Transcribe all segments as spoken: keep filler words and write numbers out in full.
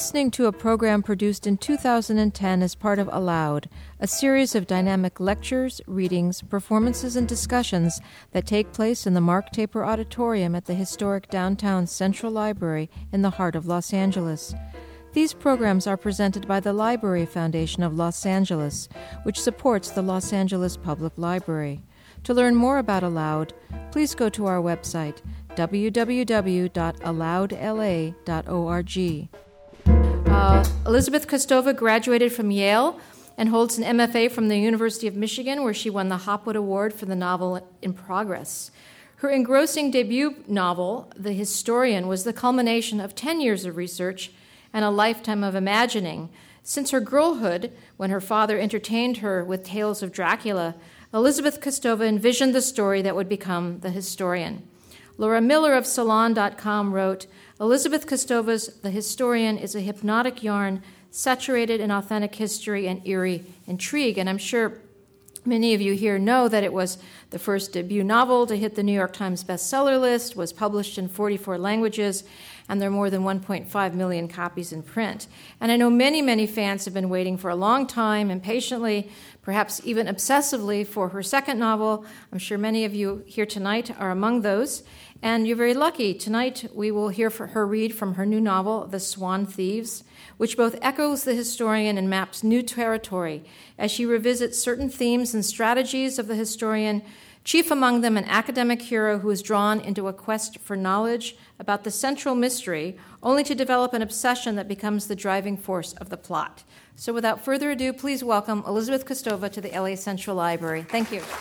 listening to a program produced in two thousand ten as part of Aloud, a series of dynamic lectures, readings, performances, and discussions that take place in the Mark Taper Auditorium at the historic downtown Central Library in the heart of Los Angeles. These programs are presented by the Library Foundation of Los Angeles, which supports the Los Angeles Public Library. To learn more about Aloud, please go to our website, w w w dot aloud l a dot org. Uh, Elizabeth Kostova graduated from Yale and holds an M F A from the University of Michigan, where she won the Hopwood Award for the novel In Progress. Her engrossing debut novel, The Historian, was the culmination of ten years of research and a lifetime of imagining. Since her girlhood, when her father entertained her with tales of Dracula, Elizabeth Kostova envisioned the story that would become The Historian. Laura Miller of Salon dot com wrote, Elizabeth Kostova's The Historian is a hypnotic yarn saturated in authentic history and eerie intrigue. And I'm sure many of you here know that it was the first debut novel to hit the New York Times bestseller list, was published in forty-four languages, and there are more than one point five million copies in print. And I know many, many fans have been waiting for a long time, impatiently, perhaps even obsessively, for her second novel. I'm sure many of you here tonight are among those. And you're very lucky. Tonight we will hear her read from her new novel, The Swan Thieves, which both echoes The Historian and maps new territory as she revisits certain themes and strategies of the historian, chief among them an academic hero who is drawn into a quest for knowledge about the central mystery, only to develop an obsession that becomes the driving force of the plot. So without further ado, please welcome Elizabeth Kostova to the L A Central Library. Thank you.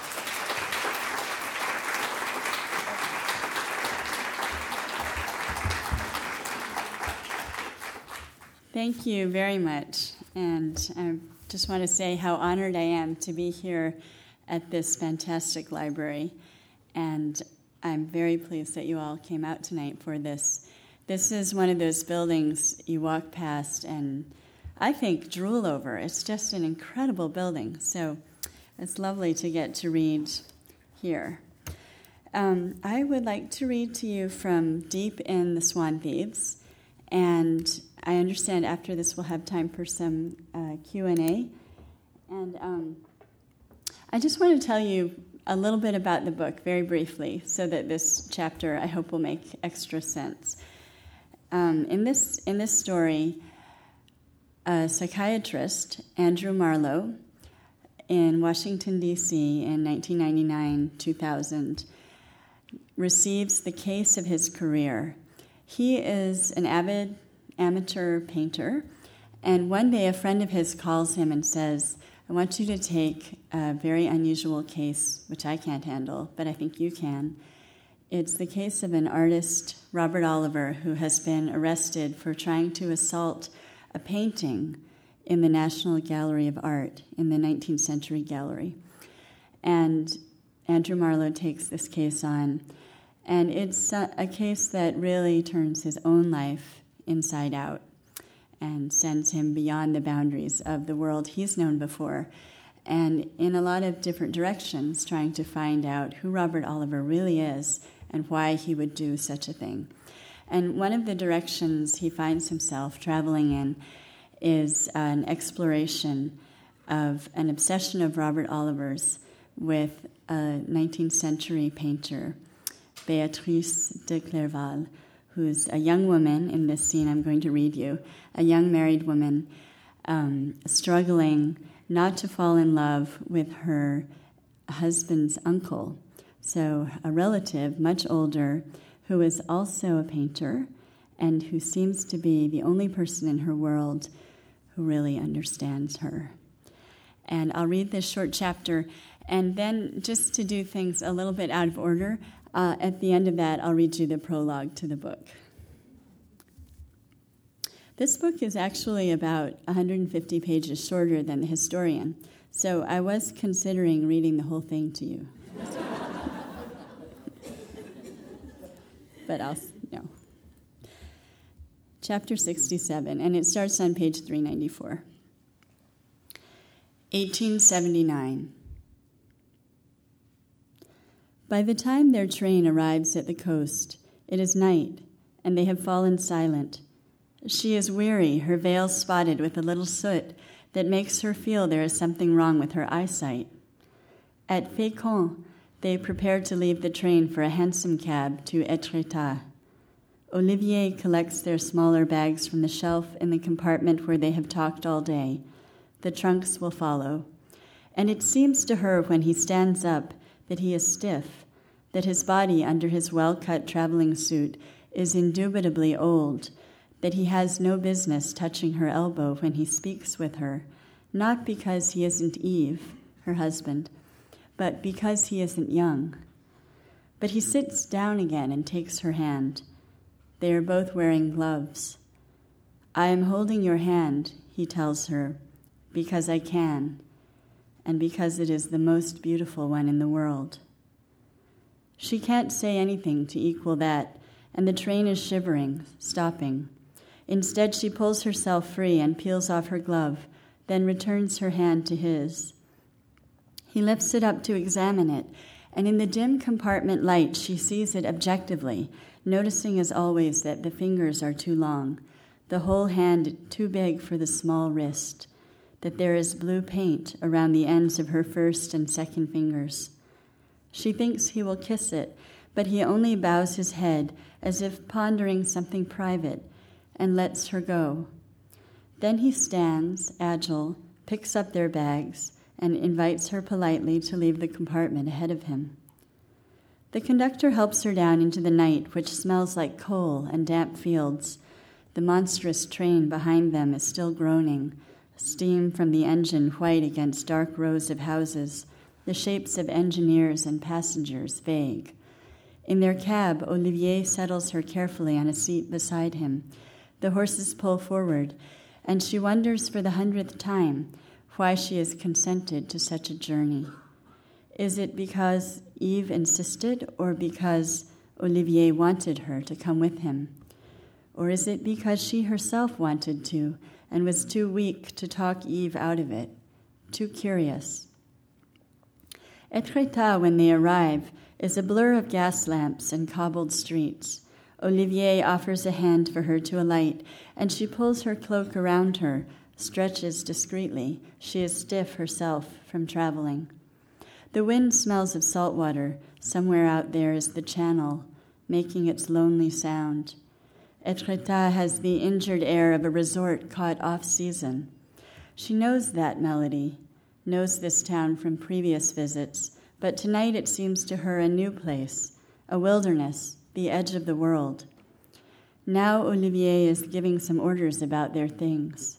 Thank you very much, and I just want to say how honored I am to be here at this fantastic library, and I'm very pleased that you all came out tonight for this. This is one of those buildings you walk past and I think drool over. It's just an incredible building, so it's lovely to get to read here. Um, I would like to read to you from deep in The Swan Thieves, and I understand after this we'll have time for some uh, Q and A. And um, I just want to tell you a little bit about the book very briefly so that this chapter, I hope, will make extra sense. Um, in this in this story, a psychiatrist, Andrew Marlowe, in Washington, D C in nineteen ninety-nine two thousand, receives the case of his career. He is an avid amateur painter, and one day a friend of his calls him and says, I want you to take a very unusual case, which I can't handle, but I think you can. It's the case of an artist, Robert Oliver, who has been arrested for trying to assault a painting in the National Gallery of Art, in the nineteenth century gallery. And Andrew Marlowe takes this case on, and it's a, a case that really turns his own life inside out and sends him beyond the boundaries of the world he's known before, and in a lot of different directions, trying to find out who Robert Oliver really is and why he would do such a thing. And one of the directions he finds himself traveling in is an exploration of an obsession of Robert Oliver's with a nineteenth century painter, Beatrice de Clerval, who's a young woman in this scene I'm going to read you, a young married woman um, struggling not to fall in love with her husband's uncle, so a relative much older who is also a painter and who seems to be the only person in her world who really understands her. And I'll read this short chapter, and then just to do things a little bit out of order, Uh, at the end of that, I'll read you the prologue to the book. This book is actually about one hundred fifty pages shorter than The Historian, so I was considering reading the whole thing to you. But I'll, no. Chapter sixty-seven, and it starts on page three ninety-four. eighteen seventy-nine. By the time their train arrives at the coast, it is night, and they have fallen silent, She is weary, her veil spotted with a little soot that makes her feel there is something wrong with her eyesight. At Fécamp, they prepare to leave the train for a hansom cab to Étretat. Olivier collects their smaller bags from the shelf in the compartment where they have talked all day. The trunks will follow. And it seems to her when he stands up that he is stiff, that his body under his well-cut traveling suit is indubitably old, that he has no business touching her elbow when he speaks with her, not because he isn't Yves, her husband, but because he isn't young. But he sits down again and takes her hand. They are both wearing gloves. "I am holding your hand," he tells her, "because I can, and because it is the most beautiful one in the world." She can't say anything to equal that, and the train is shivering, stopping. Instead, she pulls herself free and peels off her glove, then returns her hand to his. He lifts it up to examine it, and in the dim compartment light she sees it objectively, noticing as always that the fingers are too long, the whole hand too big for the small wrist, that there is blue paint around the ends of her first and second fingers. She thinks he will kiss it, but he only bows his head as if pondering something private, and lets her go. Then he stands, agile, picks up their bags, and invites her politely to leave the compartment ahead of him. The conductor helps her down into the night, which smells like coal and damp fields. The monstrous train behind them is still groaning, steam from the engine white against dark rows of houses, the shapes of engineers and passengers vague. In their cab, Olivier settles her carefully on a seat beside him. The horses pull forward, and she wonders for the hundredth time why she has consented to such a journey. Is it because Yves insisted, or because Olivier wanted her to come with him? Or is it because she herself wanted to and was too weak to talk Yves out of it, too curious? Étretat, when they arrive, is a blur of gas lamps and cobbled streets. Olivier offers a hand for her to alight, and she pulls her cloak around her, stretches discreetly. She is stiff herself from traveling. The wind smells of salt water. Somewhere out there is the channel, making its lonely sound. Étretat has the injured air of a resort caught off-season. She knows that melody, knows this town from previous visits, but tonight it seems to her a new place, a wilderness, the edge of the world. Now Olivier is giving some orders about their things.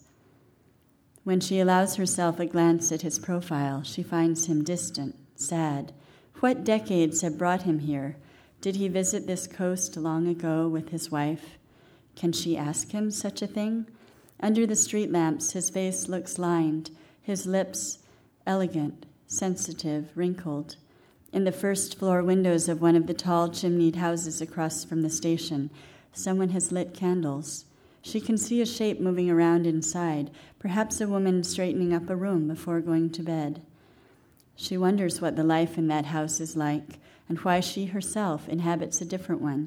When she allows herself a glance at his profile, she finds him distant, sad. What decades have brought him here? Did he visit this coast long ago with his wife? Can she ask him such a thing? Under the street lamps, his face looks lined, his lips elegant, sensitive, wrinkled. In the first floor windows of one of the tall chimneyed houses across from the station, someone has lit candles. She can see a shape moving around inside, perhaps a woman straightening up a room before going to bed. She wonders what the life in that house is like and why she herself inhabits a different one.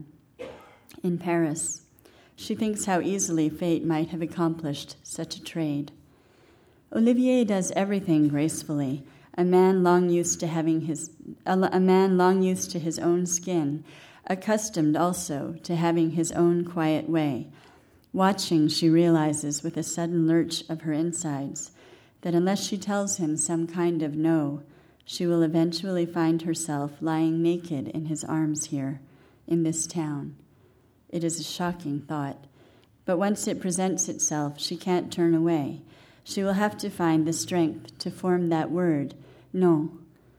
In Paris, she thinks how easily fate might have accomplished such a trade. Olivier does everything gracefully. A man long used to having his, a, a man long used to his own skin, accustomed also to having his own quiet way. Watching, she realizes with a sudden lurch of her insides that unless she tells him some kind of no, she will eventually find herself lying naked in his arms here, in this town. It is a shocking thought, but once it presents itself, she can't turn away. She will have to find the strength to form that word, no.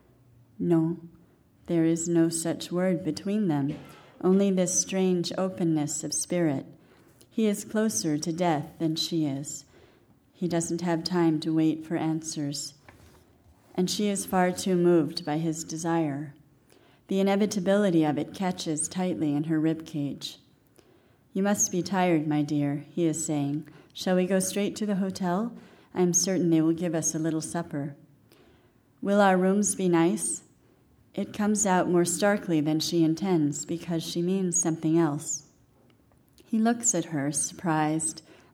No, there is no such word between them, only this strange openness of spirit. He is closer to death than she is. He doesn't have time to wait for answers. And she is far too moved by his desire. The inevitability of it catches tightly in her ribcage. "You must be tired, my dear," he is saying. "Shall we go straight to the hotel? I am certain they will give us a little supper." "Will our rooms be nice?" It comes out more starkly than she intends because she means something else. He looks at her, surprised,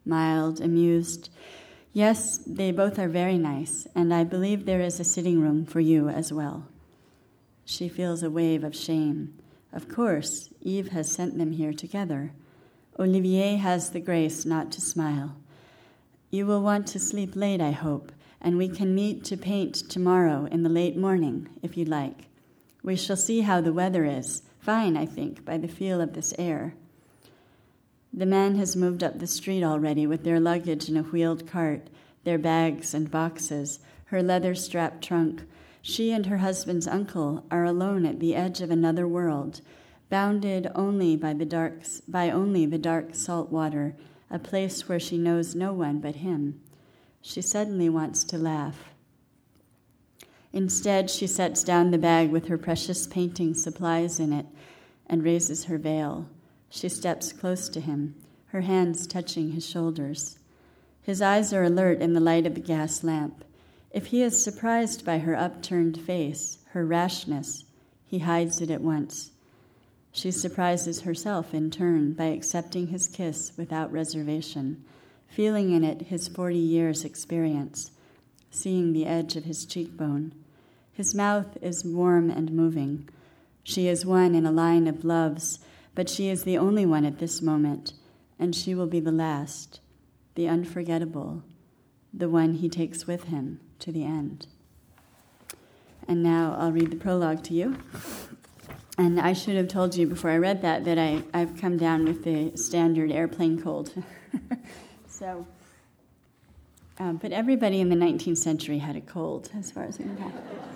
mild, amused. Yes, they both are very nice, and I believe there is a sitting room for you as well. She feels a wave of shame. Of course, Eve has sent them here together. Olivier has the grace not to smile. You will want to sleep late, I hope, and we can meet to paint tomorrow in the late morning, if you like. We shall see how the weather is. Fine, I think, by the feel of this air. The man has moved up the street already with their luggage in a wheeled cart, their bags and boxes, her leather-strapped trunk. She and her husband's uncle are alone at the edge of another world, bounded only by the dark, by only the dark salt water, a place where she knows no one but him. She suddenly wants to laugh. Instead, she sets down the bag with her precious painting supplies in it and raises her veil. She steps close to him, her hands touching his shoulders. His eyes are alert in the light of the gas lamp. If he is surprised by her upturned face, her rashness, he hides it at once. She surprises herself in turn by accepting his kiss without reservation, feeling in it his forty years' experience, seeing the edge of his cheekbone. His mouth is warm and moving. She is one in a line of loves, but she is the only one at this moment, and she will be the last, the unforgettable, the one he takes with him to the end. And now I'll read the prologue to you. And I should have told you before I read that that I, I've come down with the standard airplane cold. so, um, but everybody in the nineteenth century had a cold, as far as I know.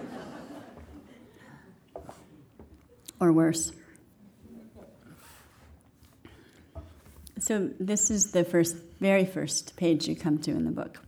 Or worse. So this is the first, very first page you come to in the book.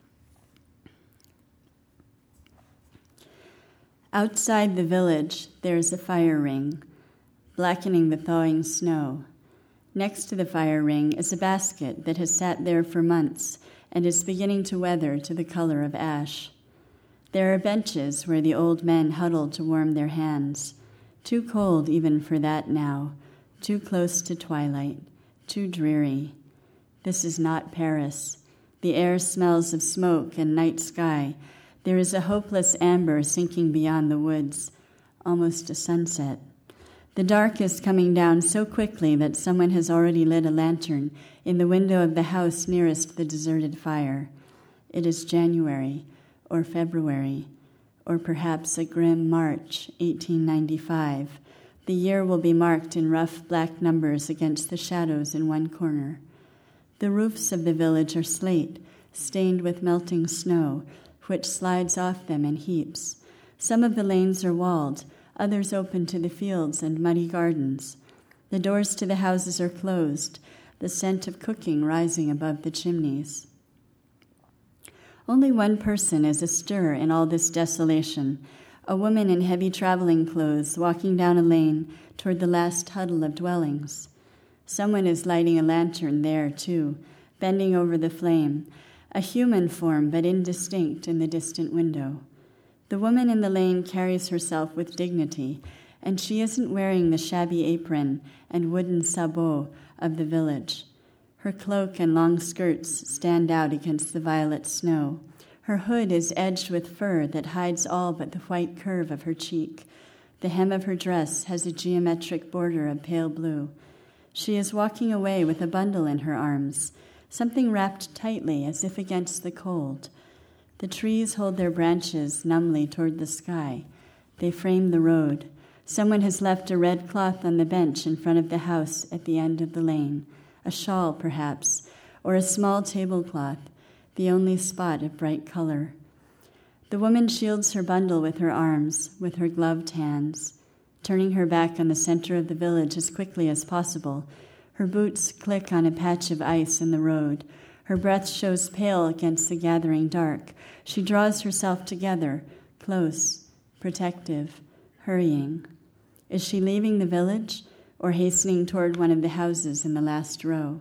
Outside the village, there is a fire ring, blackening the thawing snow. Next to the fire ring is a basket that has sat there for months and is beginning to weather to the color of ash. There are benches where the old men huddle to warm their hands, too cold even for that now, too close to twilight, too dreary. This is not Paris. The air smells of smoke and night sky. There is a hopeless amber sinking beyond the woods, almost a sunset. The dark is coming down so quickly that someone has already lit a lantern in the window of the house nearest the deserted fire. It is January, or February, or perhaps a grim March, eighteen ninety-five. The year will be marked in rough black numbers against the shadows in one corner. The roofs of the village are slate, stained with melting snow, which slides off them in heaps. Some of the lanes are walled, others open to the fields and muddy gardens. The doors to the houses are closed, the scent of cooking rising above the chimneys. Only one person is astir in all this desolation, a woman in heavy traveling clothes walking down a lane toward the last huddle of dwellings. Someone is lighting a lantern there, too, bending over the flame, a human form but indistinct in the distant window. The woman in the lane carries herself with dignity, and she isn't wearing the shabby apron and wooden sabot of the village. Her cloak and long skirts stand out against the violet snow. Her hood is edged with fur that hides all but the white curve of her cheek. The hem of her dress has a geometric border of pale blue. She is walking away with a bundle in her arms, something wrapped tightly as if against the cold. The trees hold their branches numbly toward the sky. They frame the road. Someone has left a red cloth on the bench in front of the house at the end of the lane, a shawl perhaps, or a small tablecloth, the only spot of bright color. The woman shields her bundle with her arms, with her gloved hands, turning her back on the center of the village as quickly as possible. Her boots click on a patch of ice in the road. Her breath shows pale against the gathering dark. She draws herself together, close, protective, hurrying. Is she leaving the village or hastening toward one of the houses in the last row?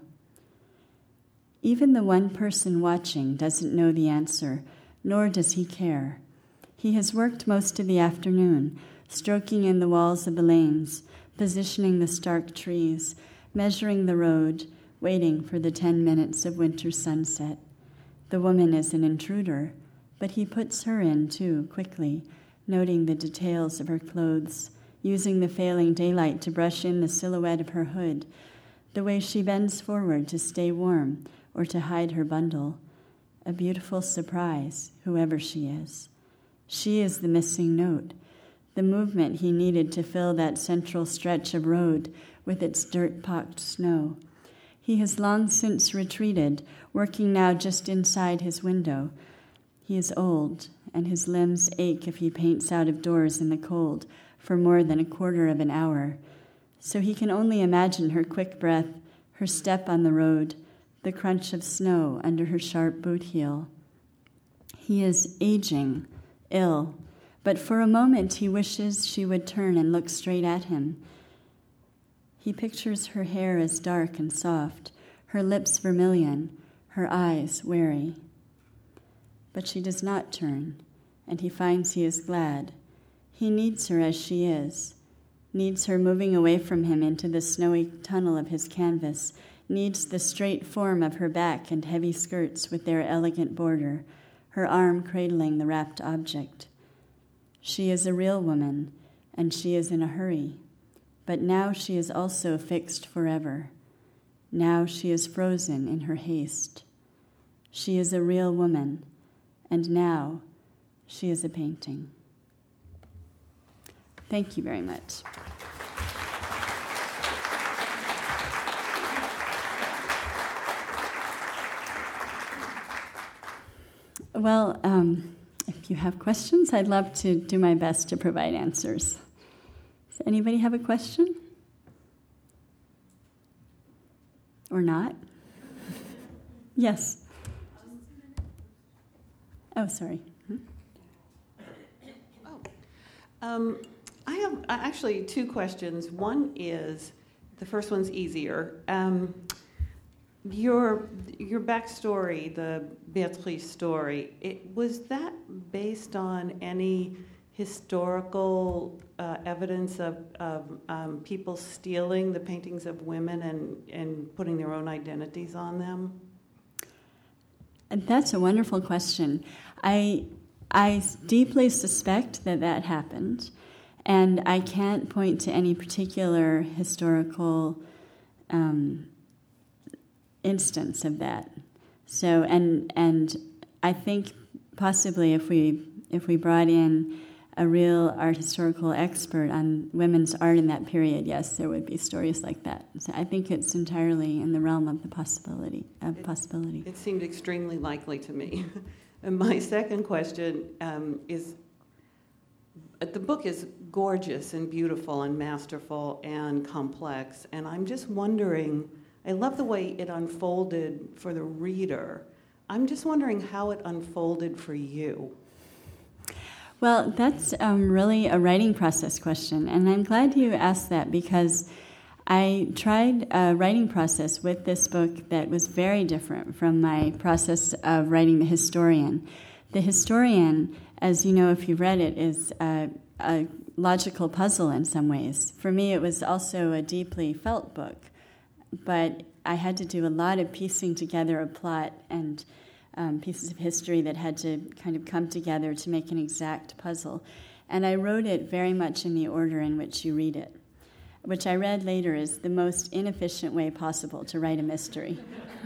Even the one person watching doesn't know the answer, nor does he care. He has worked most of the afternoon, stroking in the walls of the lanes, positioning the stark trees, measuring the road, waiting for the ten minutes of winter sunset. The woman is an intruder, but he puts her in too, quickly, noting the details of her clothes, using the failing daylight to brush in the silhouette of her hood, the way she bends forward to stay warm or to hide her bundle. A beautiful surprise, whoever she is. She is the missing note, the movement he needed to fill that central stretch of road with its dirt-pocked snow. He has long since retreated, working now just inside his window. He is old, and his limbs ache if he paints out of doors in the cold for more than a quarter of an hour. So he can only imagine her quick breath, her step on the road, the crunch of snow under her sharp boot heel. He is aging, ill, but for a moment he wishes she would turn and look straight at him. He pictures her hair as dark and soft, her lips vermilion, her eyes wary. But she does not turn, and he finds he is glad. He needs her as she is, needs her moving away from him into the snowy tunnel of his canvas, needs the straight form of her back and heavy skirts with their elegant border, her arm cradling the wrapped object. She is a real woman, and she is in a hurry. But now she is also fixed forever. Now she is frozen in her haste. She is a real woman, and now she is a painting. Thank you very much. Well, um, if you have questions, I'd love to do my best to provide answers. Does anybody have a question? Or not? Yes. Oh, sorry. Hmm? Oh, um, I have actually two questions. One is, the first one's easier. Um, your your backstory, the Beatrice story, it, was that based on any historical uh, evidence of, of um, people stealing the paintings of women and, and putting their own identities on them? And that's a wonderful question. I I deeply suspect that that happened, and I can't point to any particular historical um, instance of that. So, and and I think possibly if we if we brought in a real art historical expert on women's art in that period, yes, there would be stories like that. So I think it's entirely in the realm of the possibility. Of it, possibility. It seemed extremely likely to me. And my second question um, is, the book is gorgeous and beautiful and masterful and complex, and I'm just wondering, I love the way it unfolded for the reader. I'm just wondering how it unfolded for you. Well, that's um, really a writing process question, and I'm glad you asked that because I tried a writing process with this book that was very different from my process of writing The Historian. The Historian, as you know if you've read it, is a, a logical puzzle in some ways. For me, it was also a deeply felt book, but I had to do a lot of piecing together a plot and Um, pieces of history that had to kind of come together to make an exact puzzle. And I wrote it very much in the order in which you read it, which I read later is the most inefficient way possible to write a mystery.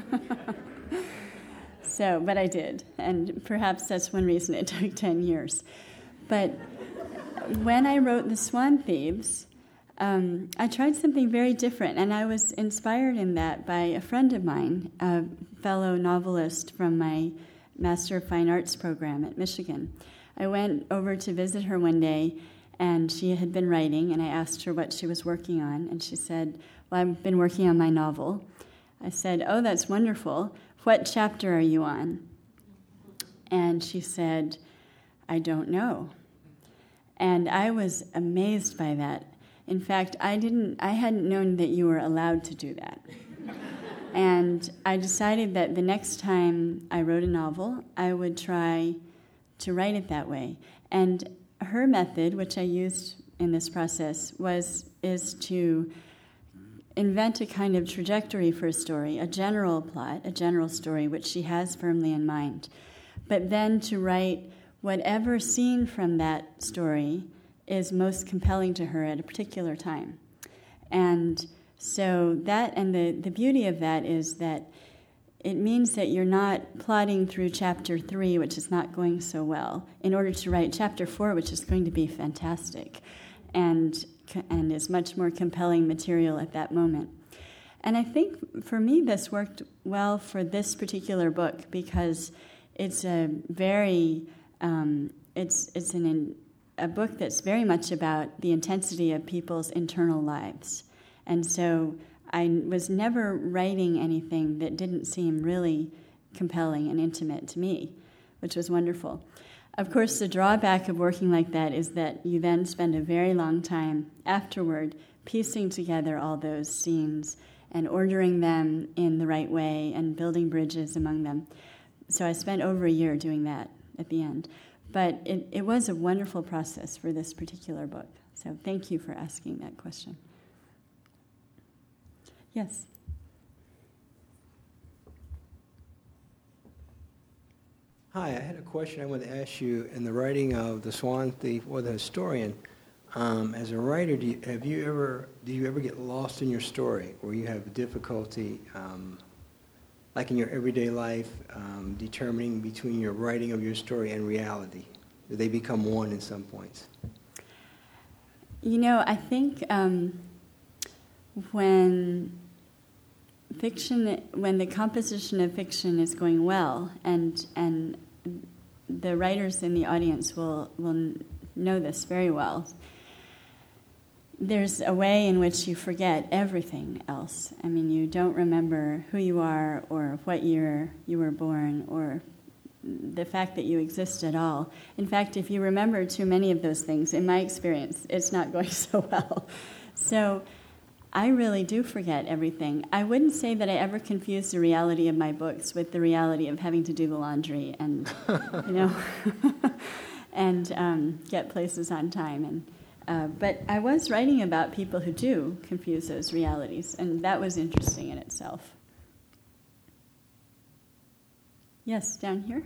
So, but I did, and perhaps that's one reason it took ten years. But when I wrote The Swan Thieves, um, I tried something very different, and I was inspired in that by a friend of mine, a fellow novelist from my Master of Fine Arts program at Michigan. I went over to visit her one day, and she had been writing, and I asked her what she was working on, and she said, well, I've been working on my novel. I said, oh, that's wonderful. What chapter are you on? And she said, I don't know. And I was amazed by that. In fact, I didn't. I hadn't known that you were allowed to do that. And I decided that the next time I wrote a novel, I would try to write it that way. And her method, which I used in this process, was is to invent a kind of trajectory for a story, a general plot, a general story, which she has firmly in mind, but then to write whatever scene from that story is most compelling to her at a particular time. And so that, and the, the beauty of that is that it means that you're not plodding through chapter three, which is not going so well, in order to write chapter four, which is going to be fantastic and and is much more compelling material at that moment. And I think for me this worked well for this particular book because it's a very um, it's it's an a book that's very much about the intensity of people's internal lives, and so I was never writing anything that didn't seem really compelling and intimate to me, which was wonderful. Of course, the drawback of working like that is that you then spend a very long time afterward piecing together all those scenes and ordering them in the right way and building bridges among them. So I spent over a year doing that at the end. But it, it was a wonderful process for this particular book. So thank you for asking that question. Yes? Hi, I had a question I wanted to ask you. In the writing of The Swan Thief or The Historian, um, as a writer, do you, have you ever do you ever get lost in your story, or you have difficulty, um, like in your everyday life, um, determining between your writing of your story and reality? Do they become one in some points? You know, I think um, when fiction, when the composition of fiction is going well, and and the writers in the audience will will know this very well, there's a way in which you forget everything else. I mean, you don't remember who you are or what year you were born or the fact that you exist at all. In fact, if you remember too many of those things, in my experience, it's not going so well. So I really do forget everything. I wouldn't say that I ever confuse the reality of my books with the reality of having to do the laundry and, you know, and um, get places on time. And uh, but I was writing about people who do confuse those realities, and that was interesting in itself. Yes, down here.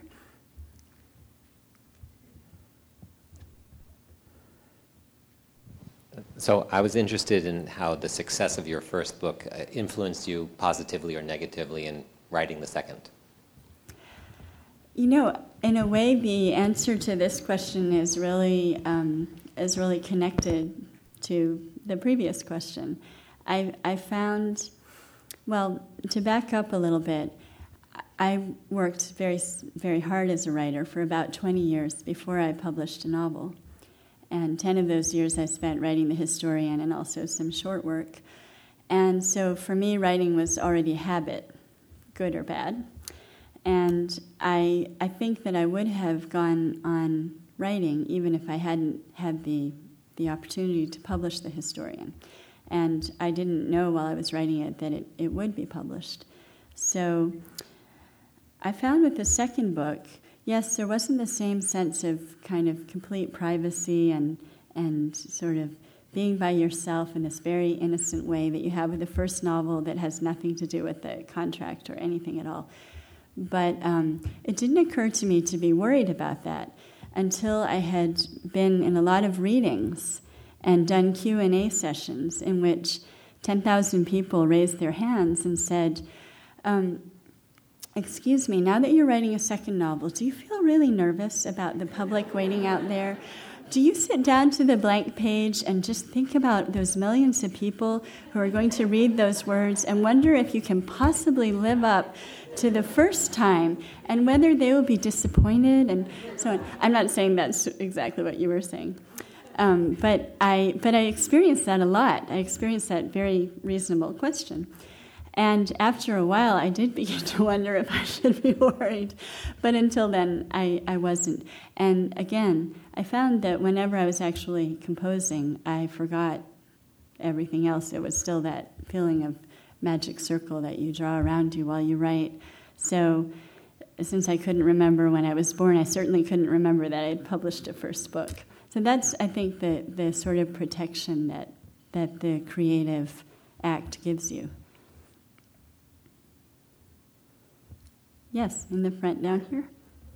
So I was interested in how the success of your first book uh, influenced you positively or negatively in writing the second. You know, in a way, the answer to this question is really um, is really connected to the previous question. I I found, well, to back up a little bit, I worked very very hard as a writer for about twenty years before I published a novel. And ten of those years I spent writing The Historian and also some short work. And so for me, writing was already a habit, good or bad. And I I think that I would have gone on writing even if I hadn't had the, the opportunity to publish The Historian. And I didn't know while I was writing it that it, it would be published. So I found with the second book, yes, there wasn't the same sense of kind of complete privacy and and sort of being by yourself in this very innocent way that you have with the first novel that has nothing to do with the contract or anything at all. But um, it didn't occur to me to be worried about that until I had been in a lot of readings and done Q and A sessions in which ten thousand people raised their hands and said, um, excuse me, now that you're writing a second novel, do you feel really nervous about the public waiting out there? Do you sit down to the blank page and just think about those millions of people who are going to read those words and wonder if you can possibly live up to the first time and whether they will be disappointed and so on? I'm not saying that's exactly what you were saying. Um, but I but I experienced that a lot. I experienced that very reasonable question. And after a while, I did begin to wonder if I should be worried. But until then, I, I wasn't. And again, I found that whenever I was actually composing, I forgot everything else. It was still that feeling of magic circle that you draw around you while you write. So since I couldn't remember when I was born, I certainly couldn't remember that I had published a first book. So that's, I think, the, the sort of protection that, that the creative act gives you. Yes, in the front down here.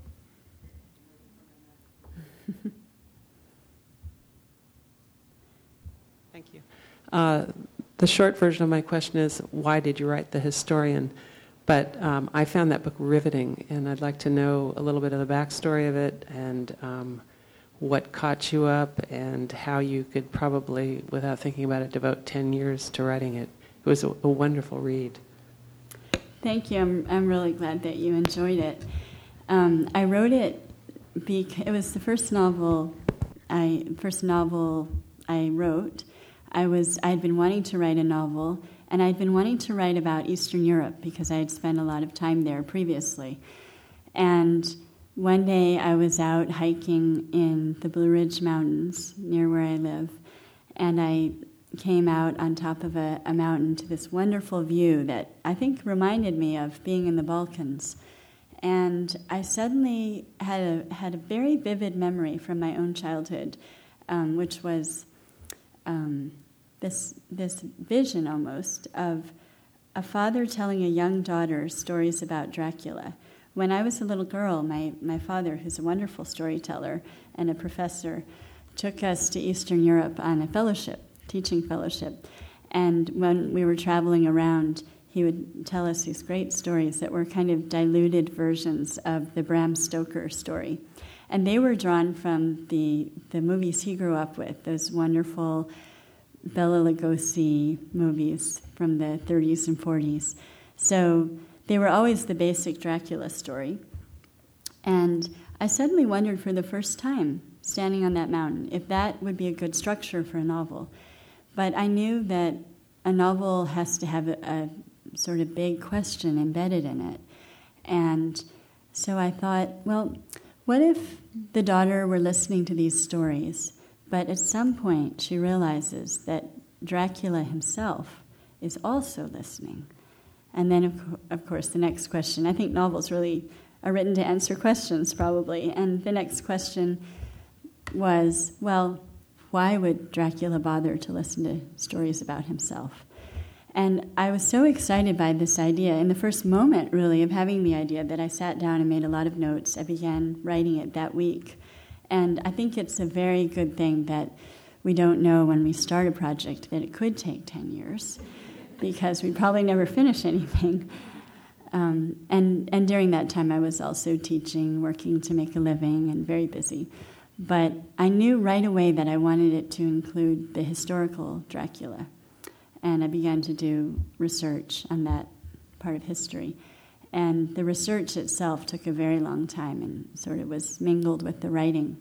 Thank you. Uh, the short version of my question is, why did you write The Historian? But um, I found that book riveting, and I'd like to know a little bit of the backstory of it and um, what caught you up and how you could probably, without thinking about it, devote ten years to writing it. It was a, a wonderful read. Thank you. I'm, I'm really glad that you enjoyed it. Um, I wrote it because it was the first novel I first novel I wrote. I was I had been wanting to write a novel, and I'd been wanting to write about Eastern Europe because I had spent a lot of time there previously. And one day I was out hiking in the Blue Ridge Mountains near where I live, and I came out on top of a, a mountain to this wonderful view that I think reminded me of being in the Balkans. And I suddenly had a, had a very vivid memory from my own childhood, um, which was um, this this vision almost of a father telling a young daughter stories about Dracula. When I was a little girl, my, my father, who's a wonderful storyteller and a professor, took us to Eastern Europe on a fellowship, teaching fellowship. And when we were traveling around, he would tell us these great stories that were kind of diluted versions of the Bram Stoker story. And they were drawn from the, the movies he grew up with, those wonderful Bela Lugosi movies from the thirties and forties. So they were always the basic Dracula story. And I suddenly wondered for the first time, standing on that mountain, if that would be a good structure for a novel. But I knew that a novel has to have a, a sort of big question embedded in it. And so I thought, well, what if the daughter were listening to these stories, but at some point she realizes that Dracula himself is also listening? And then, of, co- of course, the next question, I think novels really are written to answer questions, probably. And the next question was, well, why would Dracula bother to listen to stories about himself? And I was so excited by this idea, in the first moment, really, of having the idea, that I sat down and made a lot of notes. I began writing it that week. And I think it's a very good thing that we don't know when we start a project that it could take ten years, because we'd probably never finish anything. Um, and, and during that time, I was also teaching, working to make a living, and very busy. But I knew right away that I wanted it to include the historical Dracula. And I began to do research on that part of history. And the research itself took a very long time and sort of was mingled with the writing.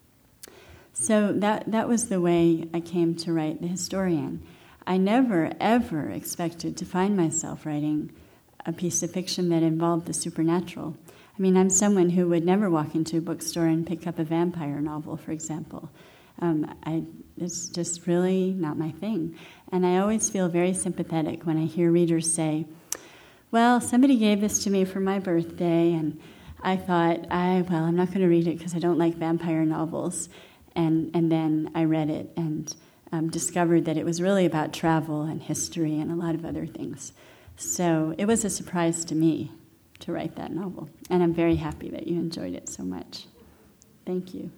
So that that was the way I came to write The Historian. I never, ever expected to find myself writing a piece of fiction that involved the supernatural. I mean, I'm someone who would never walk into a bookstore and pick up a vampire novel, for example. Um, I, it's just really not my thing. And I always feel very sympathetic when I hear readers say, well, somebody gave this to me for my birthday, and I thought, I well, I'm not going to read it because I don't like vampire novels. And, and then I read it and um, discovered that it was really about travel and history and a lot of other things. So it was a surprise to me to write that novel. And I'm very happy that you enjoyed it so much. Thank you.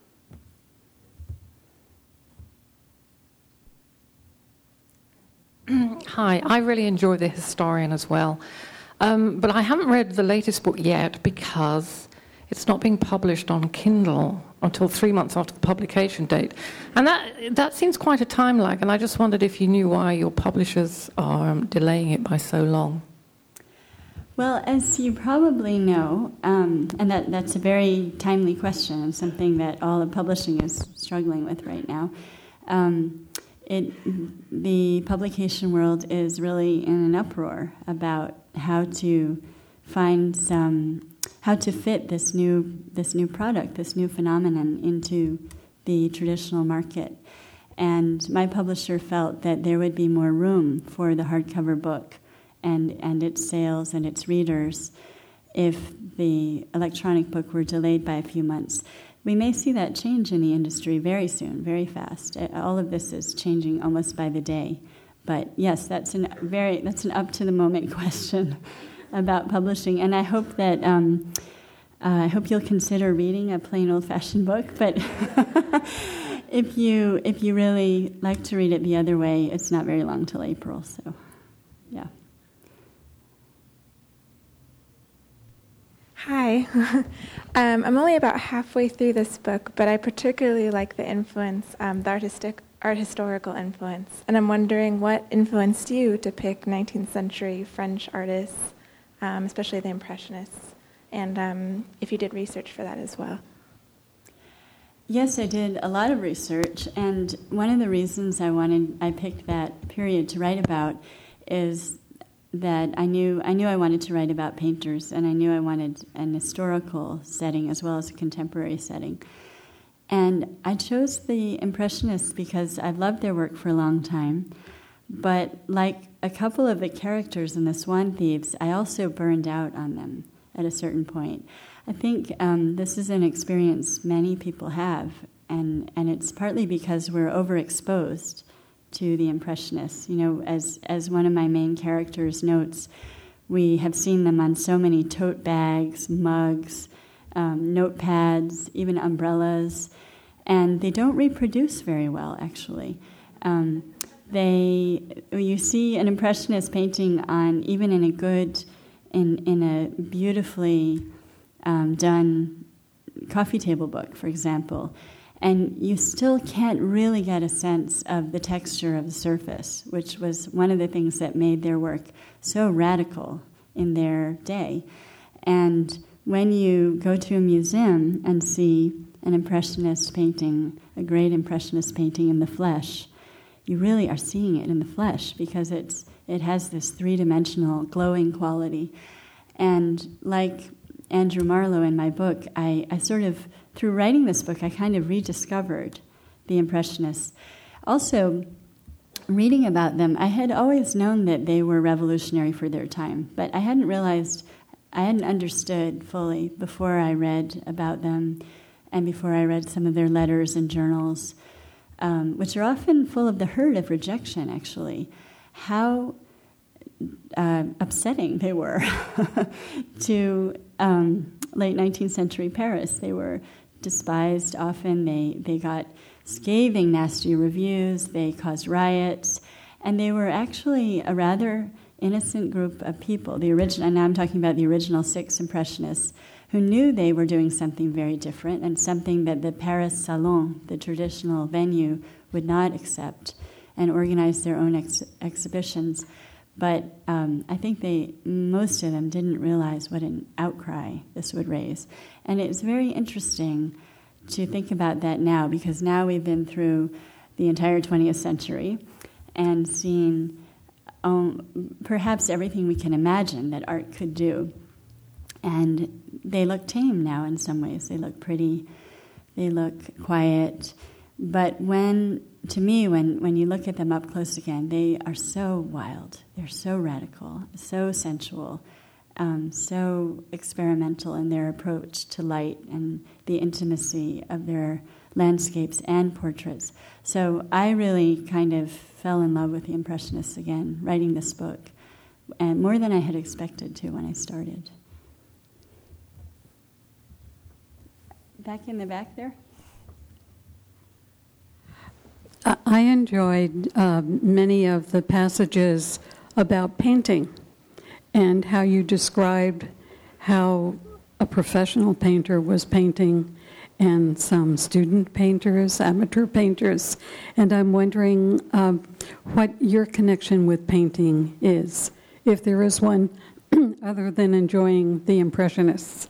Hi, I really enjoy The Historian as well. Um, but I haven't read the latest book yet because it's not being published on Kindle until three months after the publication date. And that that seems quite a time lag, and I just wondered if you knew why your publishers are um, delaying it by so long. Well, as you probably know, um, and that, that's a very timely question, and something that all of publishing is struggling with right now, um, it, the publication world is really in an uproar about how to find some, how to fit this new this new product, this new phenomenon into the traditional market. And my publisher felt that there would be more room for the hardcover book and, and its sales and its readers if the electronic book were delayed by a few months. We may see that change in the industry very soon, very fast. All of this is changing almost by the day. But yes, that's an very that's an up to the moment question about publishing, and I hope that um, uh, I hope you'll consider reading a plain old fashioned book. But if you if you really like to read it the other way, it's not very long till April. So, yeah. Hi. um, I'm only about halfway through this book, but I particularly like the influence, um, the artistic, art historical influence. And I'm wondering what influenced you to pick nineteenth century French artists, um, especially the Impressionists, and um, if you did research for that as well. Yes, I did a lot of research, and one of the reasons I wanted, I picked that period to write about is that I knew I knew I wanted to write about painters, and I knew I wanted an historical setting as well as a contemporary setting. And I chose the Impressionists because I've loved their work for a long time, but like a couple of the characters in The Swan Thieves, I also burned out on them at a certain point. I think um, this is an experience many people have, and, and it's partly because we're overexposed to the Impressionists. You know, as as one of my main characters notes, we have seen them on so many tote bags, mugs, um, notepads, even umbrellas, and they don't reproduce very well, actually. Um, they, you see an Impressionist painting on, even in a good, in, in a beautifully um, done coffee table book, for example, and you still can't really get a sense of the texture of the surface, which was one of the things that made their work so radical in their day. And when you go to a museum and see an Impressionist painting, a great Impressionist painting in the flesh, you really are seeing it in the flesh because it's it has this three-dimensional glowing quality. And like Andrew Marlowe in my book, I, I sort of, through writing this book, I kind of rediscovered the Impressionists. Also, reading about them, I had always known that they were revolutionary for their time, but I hadn't realized, I hadn't understood fully before I read about them and before I read some of their letters and journals, um, which are often full of the hurt of rejection, actually, how uh, upsetting they were to um, late nineteenth century Paris. They were despised often. They, they got scathing, nasty reviews. They caused riots. And they were actually a rather innocent group of people. The original, and now I'm talking about the original six Impressionists, who knew they were doing something very different and something that the Paris Salon, the traditional venue, would not accept, and organized their own ex- exhibitions. But um, I think they, most of them didn't realize what an outcry this would raise. And it's very interesting to think about that now, because now we've been through the entire twentieth century and seen um, perhaps everything we can imagine that art could do. And they look tame now in some ways. They look pretty, they look quiet. But when, to me, when, when you look at them up close again, they are so wild. They're so radical, so sensual, um, so experimental in their approach to light and the intimacy of their landscapes and portraits. So I really kind of fell in love with the Impressionists again, writing this book, and more than I had expected to when I started. Back in the back there. I enjoyed uh, many of the passages about painting and how you described how a professional painter was painting and some student painters, amateur painters. And I'm wondering um, what your connection with painting is, if there is one, other than enjoying the Impressionists.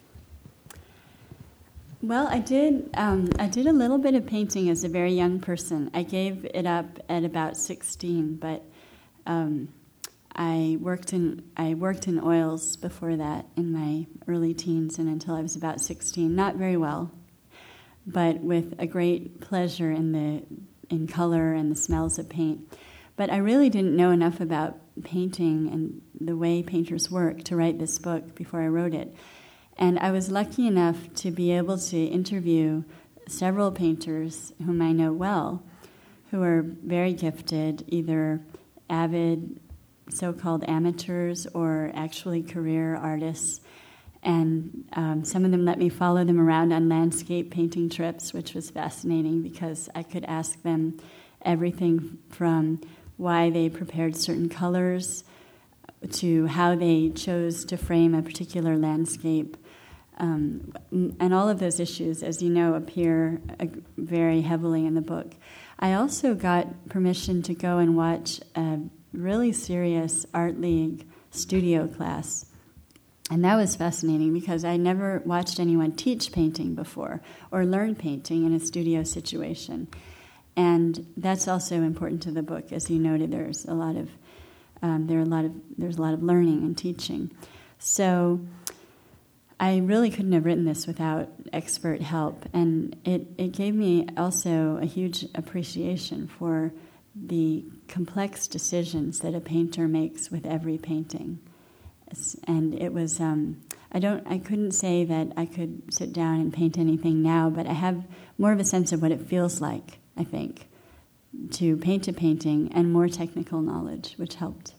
Well, I did. Um, I did a little bit of painting as a very young person. I gave it up at about sixteen, but um, I worked in I worked in oils before that in my early teens and until I was about sixteen. Not very well, but with a great pleasure in the in color and the smells of paint. But I really didn't know enough about painting and the way painters work to write this book before I wrote it. And I was lucky enough to be able to interview several painters whom I know well, who are very gifted, either avid so-called amateurs or actually career artists. And um, some of them let me follow them around on landscape painting trips, which was fascinating because I could ask them everything from why they prepared certain colors to how they chose to frame a particular landscape. Um, and all of those issues, as you know, appear uh, very heavily in the book. I also got permission to go and watch a really serious Art League studio class. And that was fascinating because I never watched anyone teach painting before or learn painting in a studio situation. And that's also important to the book. As you noted, there's a lot of um, there are a lot of there's a lot of learning and teaching. So I really couldn't have written this without expert help, and it, it gave me also a huge appreciation for the complex decisions that a painter makes with every painting. And it was, um, I don't, I couldn't say that I could sit down and paint anything now, but I have more of a sense of what it feels like, I think, to paint a painting and more technical knowledge, which helped.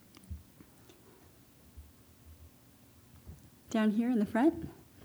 Down here in the front.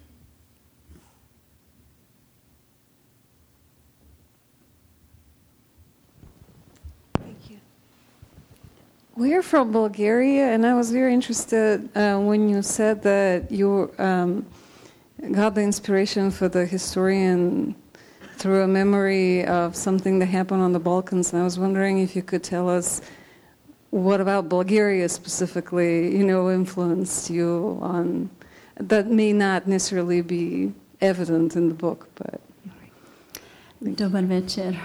We're from Bulgaria, and I was very interested uh, when you said that you um, got the inspiration for the historian through a memory of something that happened on the Balkans. And I was wondering if you could tell us what about Bulgaria specifically, you know, influenced you on, that may not necessarily be evident in the book, but... Dobar večer.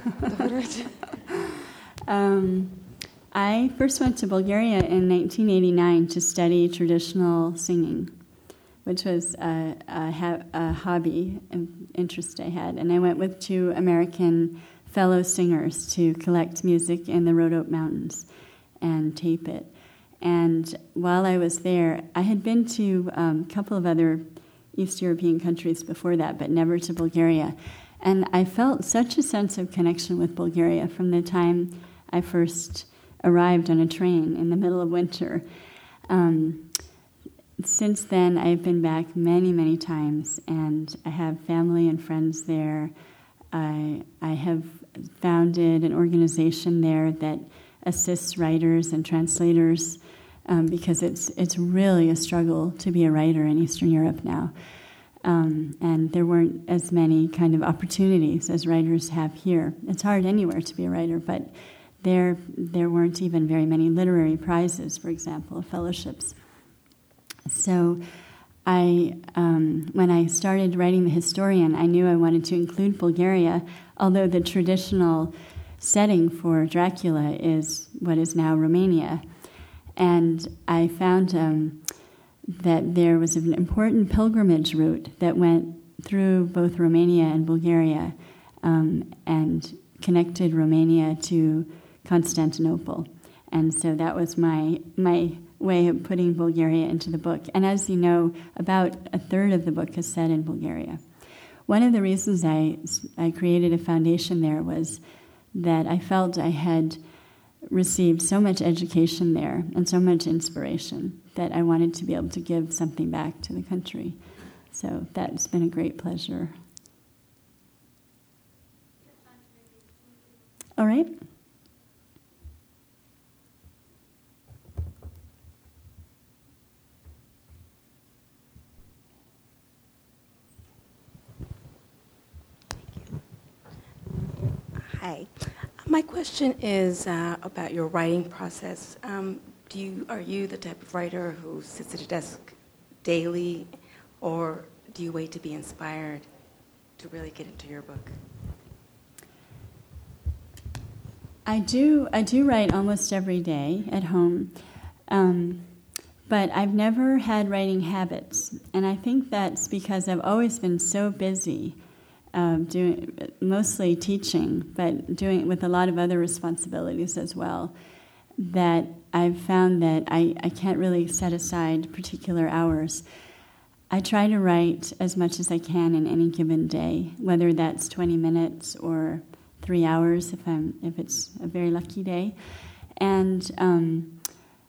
um, I first went to Bulgaria in nineteen eighty-nine to study traditional singing, which was a, a, a hobby and interest I had. And I went with two American fellow singers to collect music in the Rhodope Mountains and tape it. And while I was there, I had been to um, a couple of other East European countries before that, but never to Bulgaria. And I felt such a sense of connection with Bulgaria from the time I first arrived on a train in the middle of winter. Um, since then, I've been back many, many times, and I have family and friends there. I, I have founded an organization there that assists writers and translators um, because it's it's really a struggle to be a writer in Eastern Europe now. Um, and there weren't as many kind of opportunities as writers have here. It's hard anywhere to be a writer, but There, there weren't even very many literary prizes, for example, fellowships. So, I, um, when I started writing The Historian, I knew I wanted to include Bulgaria, although the traditional setting for Dracula is what is now Romania. And I found um, that there was an important pilgrimage route that went through both Romania and Bulgaria um, and connected Romania to Constantinople. And so that was my my way of putting Bulgaria into the book. And as you know, about a third of the book is set in Bulgaria. One of the reasons I, I created a foundation there was that I felt I had received so much education there and so much inspiration that I wanted to be able to give something back to the country. So that's been a great pleasure. All right. Hi. My question is uh, about your writing process. Um, do you are you the type of writer who sits at a desk daily, or do you wait to be inspired to really get into your book? I do. I do write almost every day at home, um, but I've never had writing habits, and I think that's because I've always been so busy. Um, doing mostly teaching, but doing it with a lot of other responsibilities as well, that I've found that I, I can't really set aside particular hours. I try to write as much as I can in any given day, whether that's twenty minutes or three hours if I'm if it's a very lucky day, and um,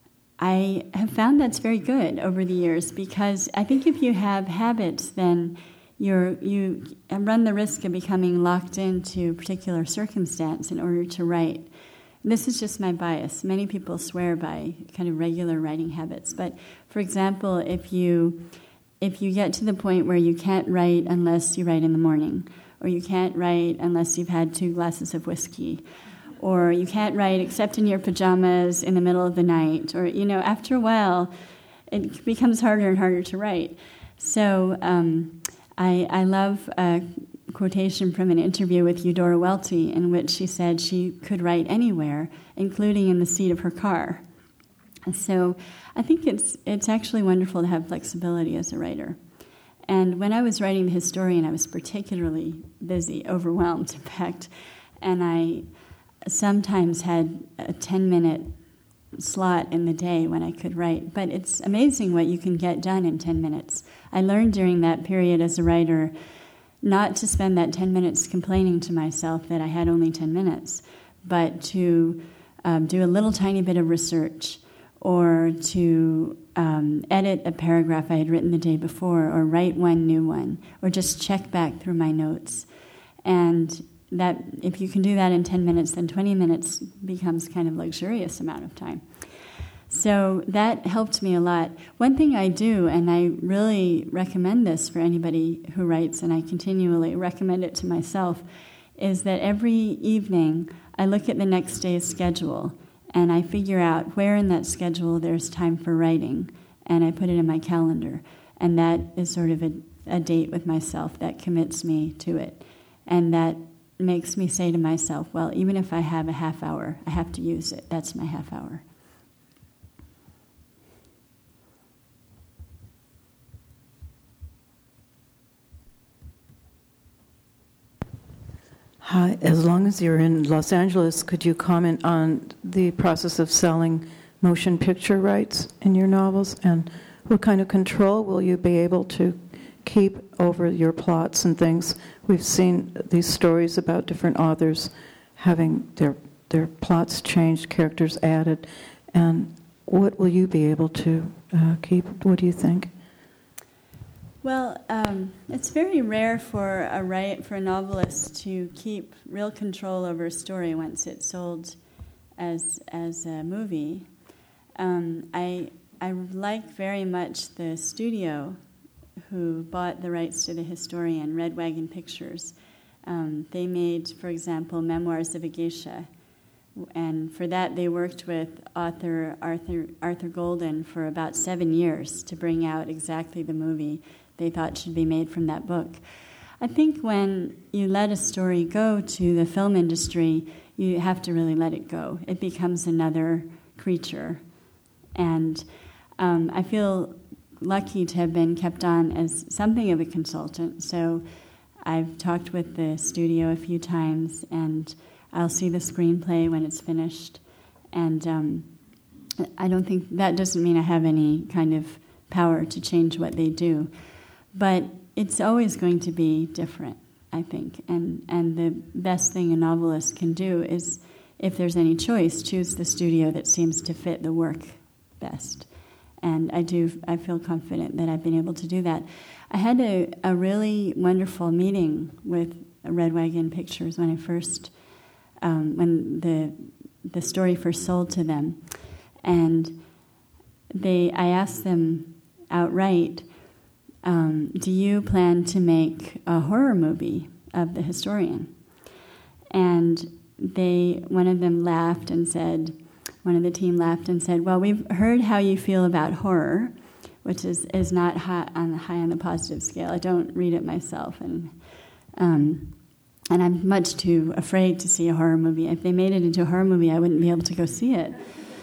I have found that's very good over the years, because I think if you have habits, then you're you run the risk of becoming locked into a particular circumstance in order to write. This is just my bias. Many people swear by kind of regular writing habits, but for example, if you if you get to the point where you can't write unless you write in the morning, or you can't write unless you've had two glasses of whiskey, or you can't write except in your pajamas in the middle of the night, or, you know, after a while, it becomes harder and harder to write. So um, I, I love a quotation from an interview with Eudora Welty in which she said she could write anywhere, including in the seat of her car. And so I think it's it's actually wonderful to have flexibility as a writer. And when I was writing The Historian, I was particularly busy, overwhelmed, in fact, and I sometimes had a ten-minute slot in the day when I could write. But it's amazing what you can get done in ten minutes. I learned during that period as a writer not to spend that ten minutes complaining to myself that I had only ten minutes, but to um, do a little tiny bit of research, or to um, edit a paragraph I had written the day before, or write one new one, or just check back through my notes. And that, if you can do that in ten minutes, then twenty minutes becomes kind of luxurious amount of time. So that helped me a lot. One thing I do, and I really recommend this for anybody who writes, and I continually recommend it to myself, is that every evening I look at the next day's schedule and I figure out where in that schedule there's time for writing, and I put it in my calendar. And that is sort of a, a date with myself that commits me to it. And that makes me say to myself, well, even if I have a half hour, I have to use it. That's my half hour. Hi, as long as you're in Los Angeles, could you comment on the process of selling motion picture rights in your novels, and what kind of control will you be able to keep over your plots and things? We've seen these stories about different authors having their their plots changed, characters added, and what will you be able to uh, keep? What do you think? Well, um, it's very rare for a write, for a novelist to keep real control over a story once it's sold as as a movie. Um, I I like very much the studio who bought the rights to The Historian, Red Wagon Pictures. Um, they made, for example, Memoirs of a Geisha, and for that they worked with author Arthur Arthur Golden for about seven years to bring out exactly the movie they thought should be made from that book. I think when you let a story go to the film industry, you have to really let it go. It becomes another creature. And um, I feel lucky to have been kept on as something of a consultant. So I've talked with the studio a few times, and I'll see the screenplay when it's finished. And um, I don't think, that doesn't mean I have any kind of power to change what they do. But it's always going to be different, I think. And and the best thing a novelist can do is, if there's any choice, choose the studio that seems to fit the work best. And I do, I feel confident that I've been able to do that. I had a, a really wonderful meeting with Red Wagon Pictures when I first, um, when the the story first sold to them. And they, I asked them outright, Um, do you plan to make a horror movie of The Historian? And they, one of them laughed and said, one of the team laughed and said, well, we've heard how you feel about horror, which is, is not high on, high on the positive scale. I don't read it myself, and um, and I'm much too afraid to see a horror movie. If they made it into a horror movie, I wouldn't be able to go see it.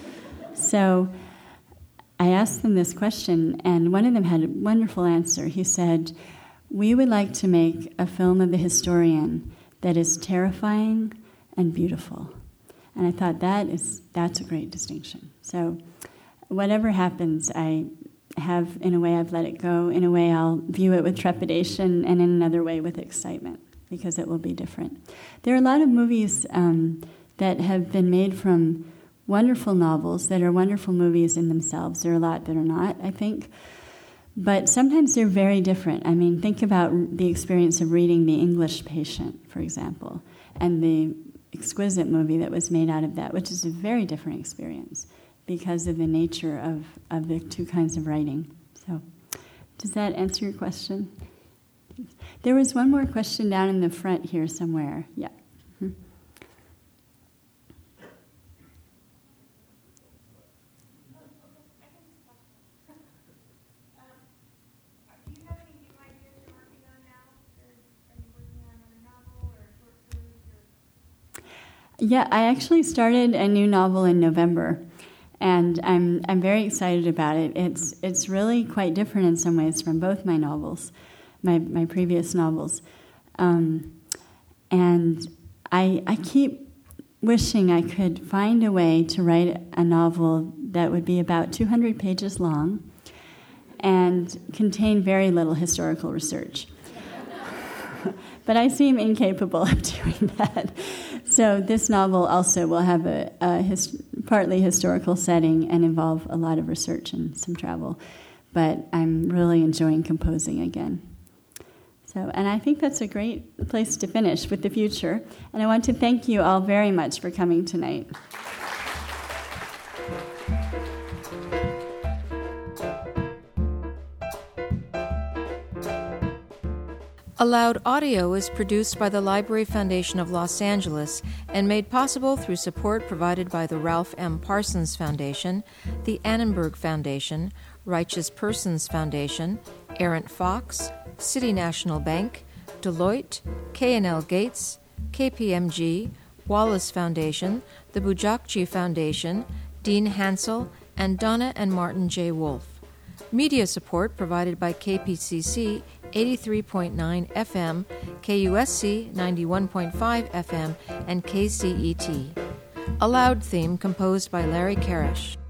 So I asked them this question, and one of them had a wonderful answer. He said, we would like to make a film of The Historian that is terrifying and beautiful. And I thought, that is that's a great distinction. So whatever happens, I have, in a way, I've let it go. In a way, I'll view it with trepidation, and in another way, with excitement. because it will be different. There are a lot of movies um, that have been made from wonderful novels that are wonderful movies in themselves. There are a lot that are not, I think. But sometimes they're very different. I mean, think about the experience of reading The English Patient, for example, and the exquisite movie that was made out of that, which is a very different experience because of the nature of, of the two kinds of writing. So, does that answer your question? There was one more question down in the front here somewhere. Yeah. Mm-hmm. Yeah, I actually started a new novel in November, and I'm I'm very excited about it. It's it's really quite different in some ways from both my novels, my my previous novels, um, and I I keep wishing I could find a way to write a novel that would be about two hundred pages long and contain very little historical research. But I seem incapable of doing that. So this novel also will have a, a his, partly historical setting and involve a lot of research and some travel. But I'm really enjoying composing again. So, and I think that's a great place to finish with the future. And I want to thank you all very much for coming tonight. Aloud Audio is produced by the Library Foundation of Los Angeles and made possible through support provided by the Ralph M. Parsons Foundation, the Annenberg Foundation, Righteous Persons Foundation, Errant Fox, City National Bank, Deloitte, K and L Gates, K P M G, Wallace Foundation, the Bujakji Foundation, Dean Hansel, and Donna and Martin J. Wolfe. Media support provided by K P C C eighty-three point nine F M, K U S C ninety-one point five F M, and K C E T. A Loud theme composed by Larry Karash.